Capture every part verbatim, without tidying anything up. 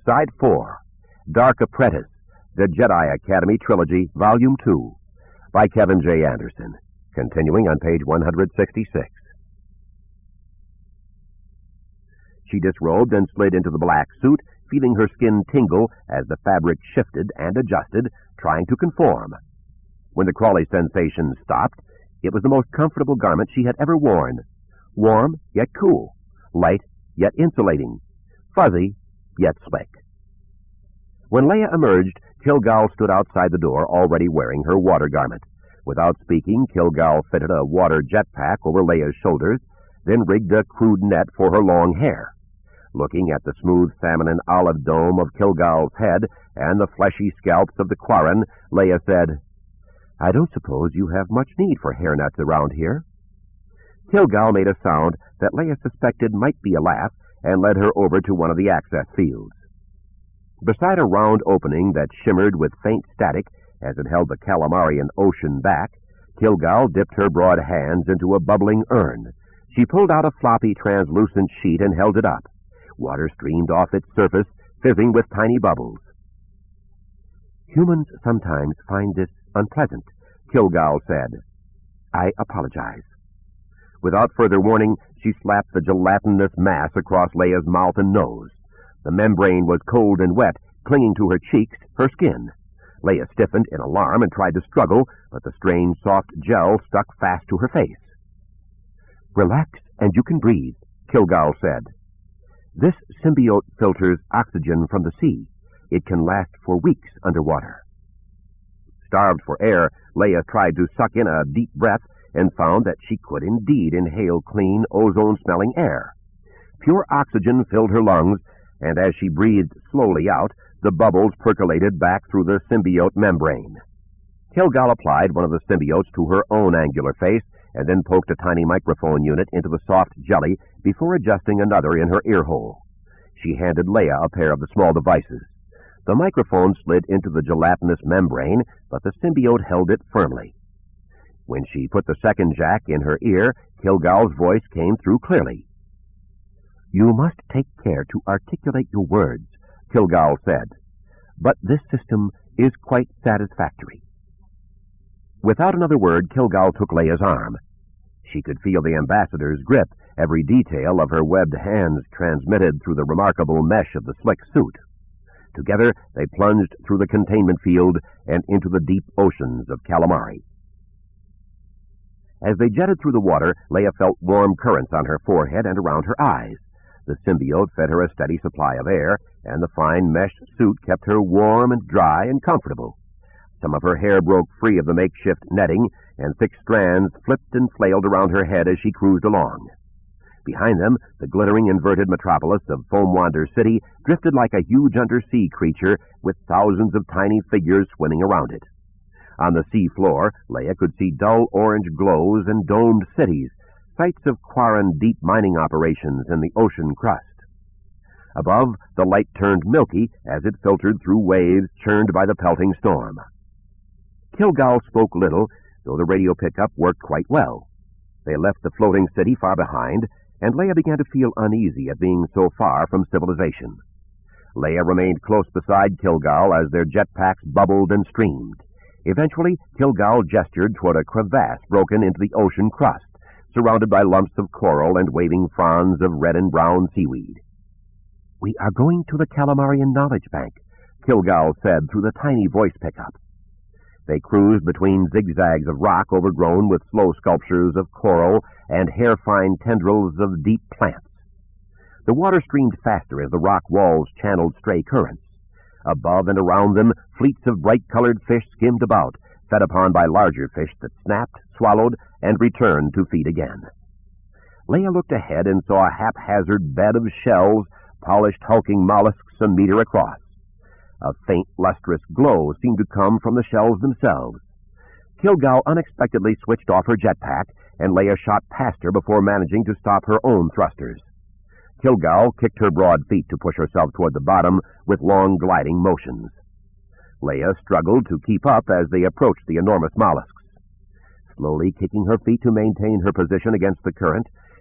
Side four, Dark Apprentice, The Jedi Academy Trilogy, Volume two, by Kevin J. Anderson, continuing on page one hundred sixty-six. She disrobed and slid into the black suit, feeling her skin tingle as the fabric shifted and adjusted, trying to conform. When the crawly sensation stopped, it was the most comfortable garment she had ever worn. Warm, yet cool. Light, yet insulating. Fuzzy, yet slick. When Leia emerged, Kilgal stood outside the door, already wearing her water garment. Without speaking, Kilgal fitted a water jetpack over Leia's shoulders, then rigged a crude net for her long hair. Looking at the smooth salmon and olive dome of Kilgal's head and the fleshy scalps of the Quarren, Leia said, "I don't suppose you have much need for hairnets around here." Kilgal made a sound that Leia suspected might be a laugh and led her over to one of the access fields. Beside a round opening that shimmered with faint static as it held the Calamarian ocean back, Kilgal dipped her broad hands into a bubbling urn. She pulled out a floppy, translucent sheet and held it up. Water streamed off its surface, fizzing with tiny bubbles. "Humans sometimes find this unpleasant," Kilgal said. "I apologize." Without further warning, she slapped the gelatinous mass across Leia's mouth and nose. The membrane was cold and wet, clinging to her cheeks, her skin. Leia stiffened in alarm and tried to struggle, but the strange soft gel stuck fast to her face. "Relax and you can breathe," Kilgal said. "This symbiote filters oxygen from the sea. It can last for weeks underwater." Starved for air, Leia tried to suck in a deep breath and found that she could indeed inhale clean, ozone-smelling air. Pure oxygen filled her lungs, and as she breathed slowly out, the bubbles percolated back through the symbiote membrane. Kilgal applied one of the symbiotes to her own angular face and then poked a tiny microphone unit into the soft jelly before adjusting another in her earhole. She handed Leia a pair of the small devices. The microphone slid into the gelatinous membrane, but the symbiote held it firmly. When she put the second jack in her ear, Kilgal's voice came through clearly. "You must take care to articulate your words," Kilgal said, "but this system is quite satisfactory." Without another word, Kilgal took Leia's arm. She could feel the ambassador's grip, every detail of her webbed hands transmitted through the remarkable mesh of the slick suit. Together, they plunged through the containment field and into the deep oceans of Calamari. As they jetted through the water, Leia felt warm currents on her forehead and around her eyes. The symbiote fed her a steady supply of air, and the fine mesh suit kept her warm and dry and comfortable. Some of her hair broke free of the makeshift netting, and thick strands flipped and flailed around her head as she cruised along. Behind them, the glittering inverted metropolis of Foamwander City drifted like a huge undersea creature with thousands of tiny figures swimming around it. On the sea floor, Leia could see dull orange glows and domed cities, sites of Quarren deep mining operations in the ocean crust. Above, the light turned milky as it filtered through waves churned by the pelting storm. Kilgal spoke little, though the radio pickup worked quite well. They left the floating city far behind, and Leia began to feel uneasy at being so far from civilization. Leia remained close beside Kilgal as their jetpacks bubbled and streamed. Eventually, Kilgal gestured toward a crevasse broken into the ocean crust, surrounded by lumps of coral and waving fronds of red and brown seaweed. "We are going to the Calamarian Knowledge Bank," Kilgal said through the tiny voice pickup. They cruised between zigzags of rock overgrown with slow sculptures of coral and hair-fine tendrils of deep plants. The water streamed faster as the rock walls channeled stray currents. Above and around them, fleets of bright-colored fish skimmed about, fed upon by larger fish that snapped, swallowed, and returned to feed again. Leia looked ahead and saw a haphazard bed of shells, polished hulking mollusks a meter across. A faint, lustrous glow seemed to come from the shells themselves. Kilgal unexpectedly switched off her jetpack, and Leia shot past her before managing to stop her own thrusters. Kilgal kicked her broad feet to push herself toward the bottom with long gliding motions. Leia struggled to keep up as they approached the enormous mollusks. Slowly kicking her feet to maintain her position against the current,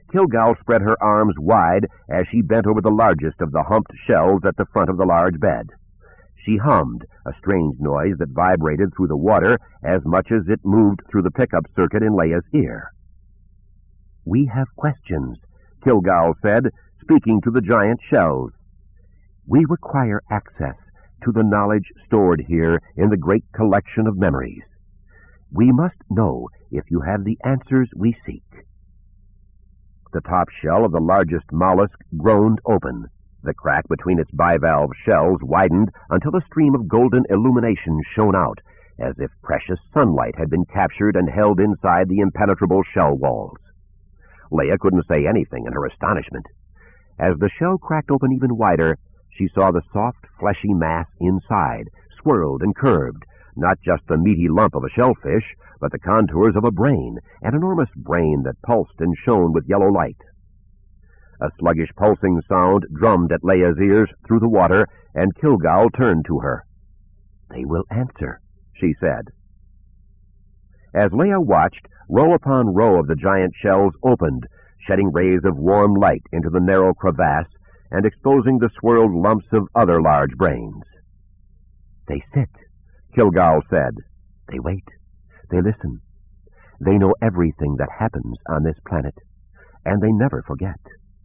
Kilgal spread her arms wide as she bent over the largest of the humped shells at the front of the large bed. She hummed, a strange noise that vibrated through the water as much as it moved through the pickup circuit in Leia's ear. "We have questions," Kilgal said, speaking to the giant shells. "We require access to the knowledge stored here in the great collection of memories. We must know if you have the answers we seek." The top shell of the largest mollusk groaned open. The crack between its bivalve shells widened until a stream of golden illumination shone out, as if precious sunlight had been captured and held inside the impenetrable shell walls. Leia couldn't say anything in her astonishment. As the shell cracked open even wider, she saw the soft, fleshy mass inside, swirled and curved, not just the meaty lump of a shellfish, but the contours of a brain, an enormous brain that pulsed and shone with yellow light. A sluggish pulsing sound drummed at Leia's ears through the water, and Kilgal turned to her. "They will answer," she said. As Leia watched, row upon row of the giant shells opened, shedding rays of warm light into the narrow crevasse and exposing the swirled lumps of other large brains. "They sit," Kilgal said. "They wait. They listen. They know everything that happens on this planet, and they never forget."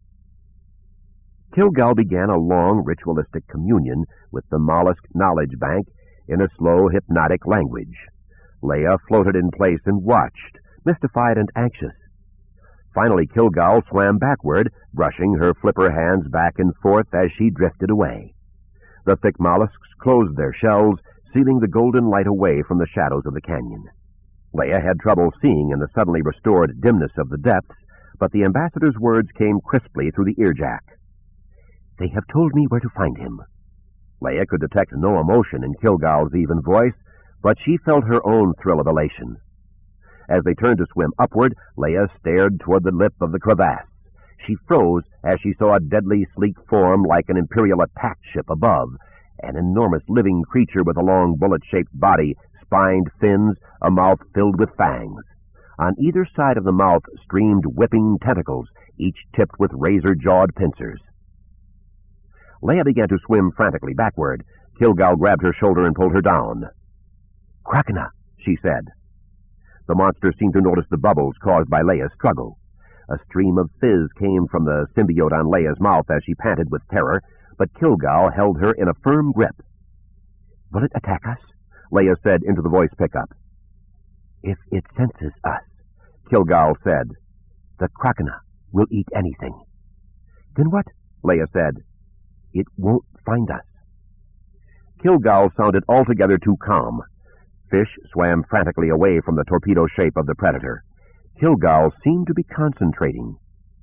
Kilgal began a long ritualistic communion with the mollusk knowledge bank in a slow, hypnotic language. Leia floated in place and watched, mystified and anxious. Finally, Kilgal swam backward, brushing her flipper hands back and forth as she drifted away. The thick mollusks closed their shells, sealing the golden light away from the shadows of the canyon. Leia had trouble seeing in the suddenly restored dimness of the depths, but the ambassador's words came crisply through the earjack. "They have told me where to find him." Leia could detect no emotion in Kilgal's even voice, but she felt her own thrill of elation. As they turned to swim upward, Leia stared toward the lip of the crevasse. She froze as she saw a deadly, sleek form like an Imperial attack ship above, an enormous living creature with a long bullet-shaped body, spined fins, a mouth filled with fangs. On either side of the mouth streamed whipping tentacles, each tipped with razor-jawed pincers. Leia began to swim frantically backward. Kilgal grabbed her shoulder and pulled her down. "Krachna," she said. The monster seemed to notice the bubbles caused by Leia's struggle. A stream of fizz came from the symbiote on Leia's mouth as she panted with terror, but Kilgal held her in a firm grip. "Will it attack us?" Leia said into the voice pickup. "If it senses us," Kilgal said, "the Krachna will eat anything." "Then what?" Leia said. "It won't find us." Kilgal sounded altogether too calm. Fish swam frantically away from the torpedo shape of the predator. Kilgal seemed to be concentrating.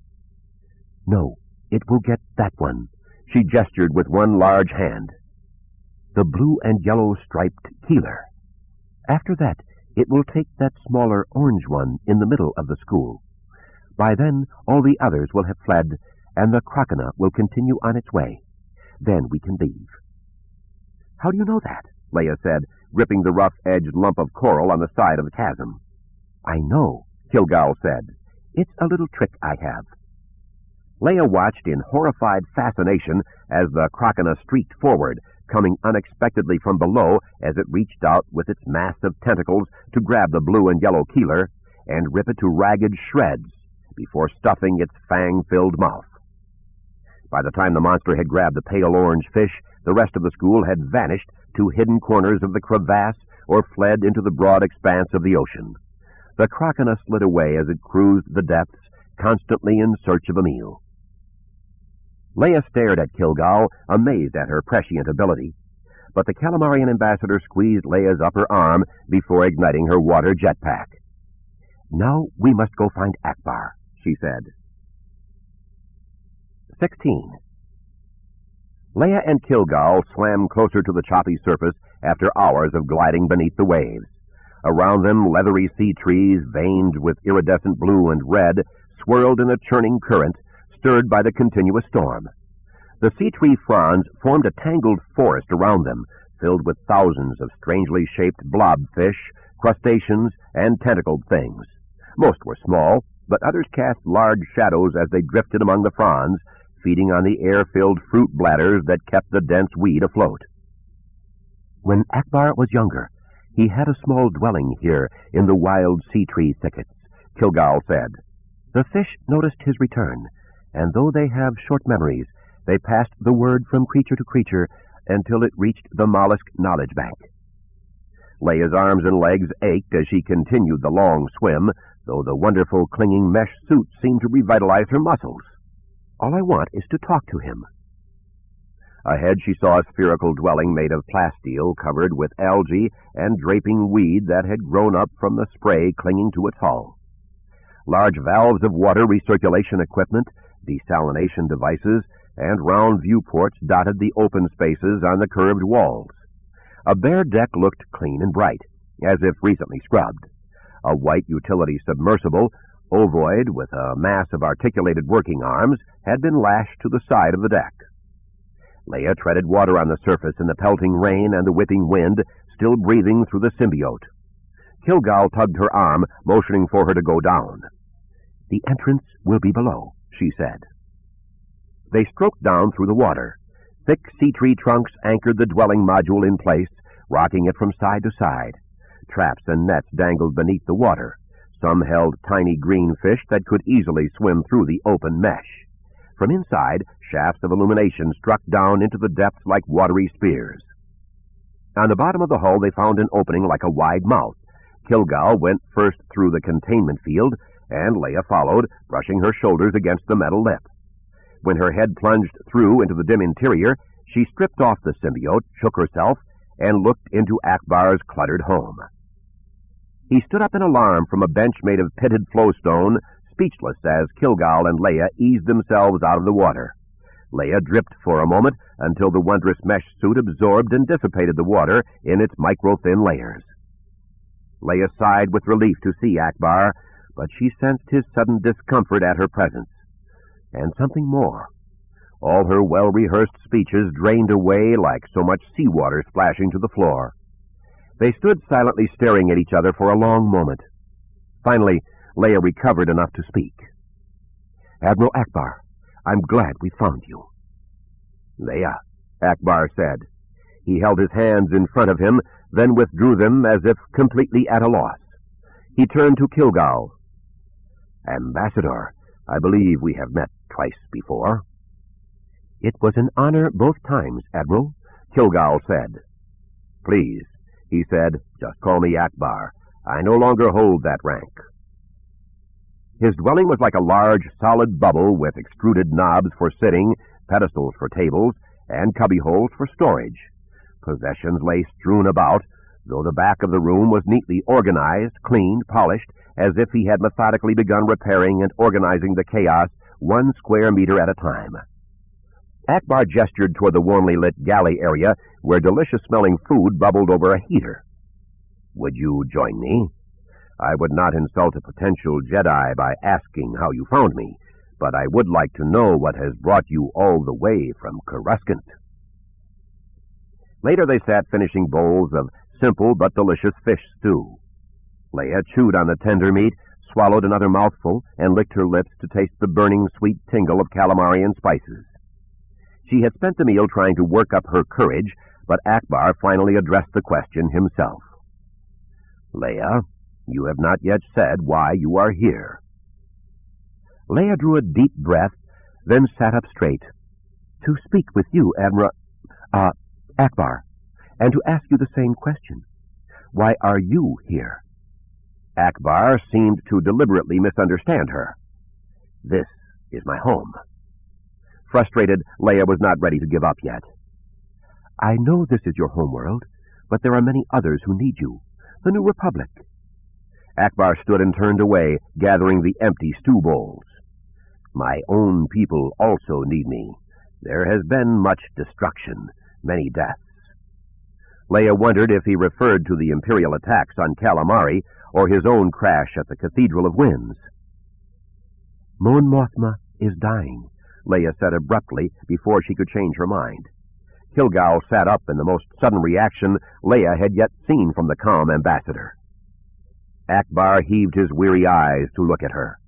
"No, it will get that one," she gestured with one large hand. "The blue and yellow striped keeler. After that, it will take that smaller orange one in the middle of the school. By then, all the others will have fled, and the Krachna will continue on its way. Then we can leave." "How do you know that?" Leia said, gripping the rough-edged lump of coral on the side of the chasm. "I know," Kilgal said. "It's a little trick I have." Leia watched in horrified fascination as the Krachna streaked forward, coming unexpectedly from below as it reached out with its mass of tentacles to grab the blue and yellow keeler and rip it to ragged shreds before stuffing its fang-filled mouth. By the time the monster had grabbed the pale orange fish, the rest of the school had vanished to hidden corners of the crevasse or fled into the broad expanse of the ocean. The Krachna slid away as it cruised the depths, constantly in search of a meal. Leia stared at Kilgal, amazed at her prescient ability, but the Calamarian ambassador squeezed Leia's upper arm before igniting her water jetpack. "Now we must go find Ackbar," she said. Sixteen. Leia and Kilgal swam closer to the choppy surface after hours of gliding beneath the waves. Around them, leathery sea trees, veined with iridescent blue and red, swirled in a churning current, stirred by the continuous storm. The sea tree fronds formed a tangled forest around them, filled with thousands of strangely shaped blobfish, crustaceans, and tentacled things. Most were small, but others cast large shadows as they drifted among the fronds, feeding on the air-filled fruit bladders that kept the dense weed afloat. When Akbar was younger, he had a small dwelling here in the wild sea-tree thickets, Kilgal said. The fish noticed his return, and though they have short memories, they passed the word from creature to creature until it reached the mollusk knowledge bank. Leia's arms and legs ached as she continued the long swim, though the wonderful clinging mesh suit seemed to revitalize her muscles. All I want is to talk to him. Ahead she saw a spherical dwelling made of plasteel covered with algae and draping weed that had grown up from the spray clinging to its hull. Large valves of water recirculation equipment, desalination devices, and round viewports dotted the open spaces on the curved walls. A bare deck looked clean and bright, as if recently scrubbed. A white utility submersible, ovoid with a mass of articulated working arms, had been lashed to the side of the deck. Leia treaded water on the surface in the pelting rain and the whipping wind, still breathing through the symbiote. Kilgal tugged her arm, motioning for her to go down. The entrance will be below, she said. They stroked down through the water. Thick sea-tree trunks anchored the dwelling module in place, rocking it from side to side. Traps and nets dangled beneath the water. Some held tiny green fish that could easily swim through the open mesh. From inside, shafts of illumination struck down into the depths like watery spears. On the bottom of the hull they found an opening like a wide mouth. Kilgal went first through the containment field, and Leia followed, brushing her shoulders against the metal lip. When her head plunged through into the dim interior, she stripped off the symbiote, shook herself, and looked into Akbar's cluttered home. He stood up in alarm from a bench made of pitted flowstone, speechless as Kilgal and Leia eased themselves out of the water. Leia dripped for a moment until the wondrous mesh suit absorbed and dissipated the water in its micro-thin layers. Leia sighed with relief to see Akbar, but she sensed his sudden discomfort at her presence. And something more. All her well-rehearsed speeches drained away like so much seawater splashing to the floor. They stood silently staring at each other for a long moment. Finally, Leia recovered enough to speak. Admiral Akbar, I'm glad we found you. Leia, Akbar said. He held his hands in front of him, then withdrew them as if completely at a loss. He turned to Kilgal. Ambassador, I believe we have met twice before. It was an honor both times, Admiral, Kilgal said. Please, he said, just call me Akbar. I no longer hold that rank. His dwelling was like a large, solid bubble with extruded knobs for sitting, pedestals for tables, and cubbyholes for storage. Possessions lay strewn about, though the back of the room was neatly organized, cleaned, polished, as if he had methodically begun repairing and organizing the chaos one square meter at a time. Akbar gestured toward the warmly lit galley area where delicious-smelling food bubbled over a heater. Would you join me? I would not insult a potential Jedi by asking how you found me, but I would like to know what has brought you all the way from Coruscant. Later they sat finishing bowls of simple but delicious fish stew. Leia chewed on the tender meat, swallowed another mouthful, and licked her lips to taste the burning sweet tingle of calamari and spices. She had spent the meal trying to work up her courage, but Akbar finally addressed the question himself. Leia, you have not yet said why you are here. Leia drew a deep breath, then sat up straight. To speak with you, Admiral... Uh, Akbar, and to ask you the same question. Why are you here? Akbar seemed to deliberately misunderstand her. This is my home. Frustrated, Leia was not ready to give up yet. I know this is your homeworld, but there are many others who need you. The New Republic. Akbar stood and turned away, gathering the empty stew bowls. My own people also need me. There has been much destruction, many deaths. Leia wondered if he referred to the Imperial attacks on Calamari or his own crash at the Cathedral of Winds. Mon Mothma is dying, Leia said abruptly before she could change her mind. Kilgal sat up in the most sudden reaction Leia had yet seen from the calm ambassador. Akbar heaved his weary eyes to look at her.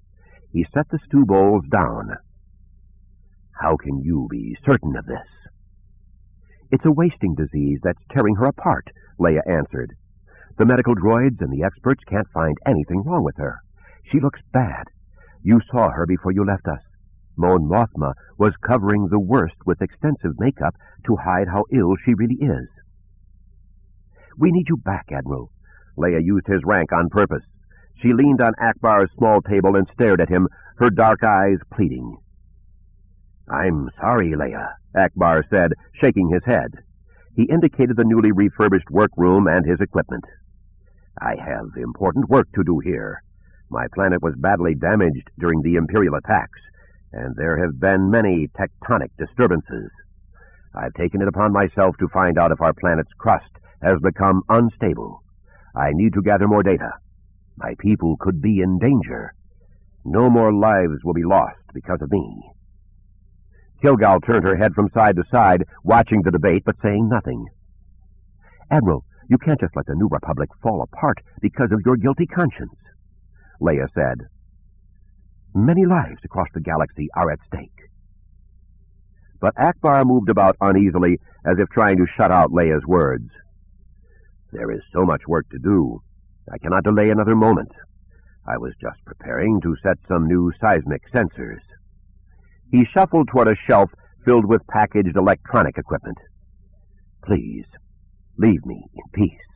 He set the stew bowls down. "How can you be certain of this?" "It's a wasting disease that's tearing her apart," Leia answered. "The medical droids and the experts can't find anything wrong with her. She looks bad. You saw her before you left us. Mon Mothma was covering the worst with extensive makeup to hide how ill she really is." "We need you back, Admiral." Leia used his rank on purpose. She leaned on Akbar's small table and stared at him, her dark eyes pleading. "I'm sorry, Leia," Akbar said, shaking his head. He indicated the newly refurbished workroom and his equipment. "I have important work to do here. My planet was badly damaged during the Imperial attacks, and there have been many tectonic disturbances. I've taken it upon myself to find out if our planet's crust has become unstable. I need to gather more data. My people could be in danger. No more lives will be lost because of me." Kilgal turned her head from side to side, watching the debate but saying nothing. "Admiral, you can't just let the New Republic fall apart because of your guilty conscience," Leia said. "Many lives across the galaxy are at stake." But Akbar moved about uneasily, as if trying to shut out Leia's words. "There is so much work to do. I cannot delay another moment. I was just preparing to set some new seismic sensors." He shuffled toward a shelf filled with packaged electronic equipment. "Please, leave me in peace."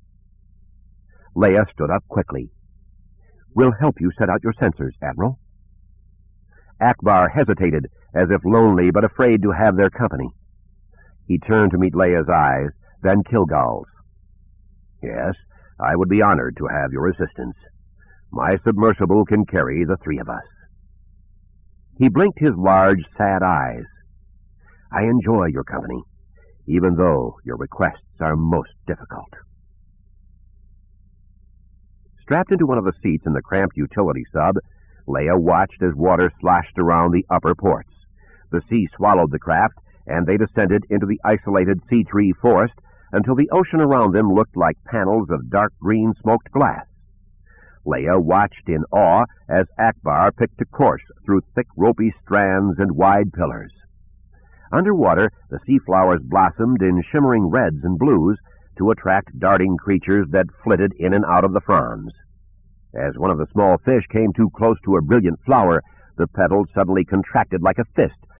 Leia stood up quickly. "We'll help you set out your sensors, Admiral." Akbar hesitated, as if lonely but afraid to have their company. He turned to meet Leia's eyes, then Kilgal's. "Yes, I would be honored to have your assistance. My submersible can carry the three of us." He blinked his large, sad eyes. "I enjoy your company, even though your requests are most difficult." Strapped into one of the seats in the cramped utility sub, Leia watched as water sloshed around the upper ports. The sea swallowed the craft, and they descended into the isolated sea tree forest until the ocean around them looked like panels of dark green smoked glass. Leia watched in awe as Akbar picked a course through thick ropey strands and wide pillars. Underwater, the sea flowers blossomed in shimmering reds and blues to attract darting creatures that flitted in and out of the fronds. As one of the small fish came too close to a brilliant flower, the petals suddenly contracted like a fist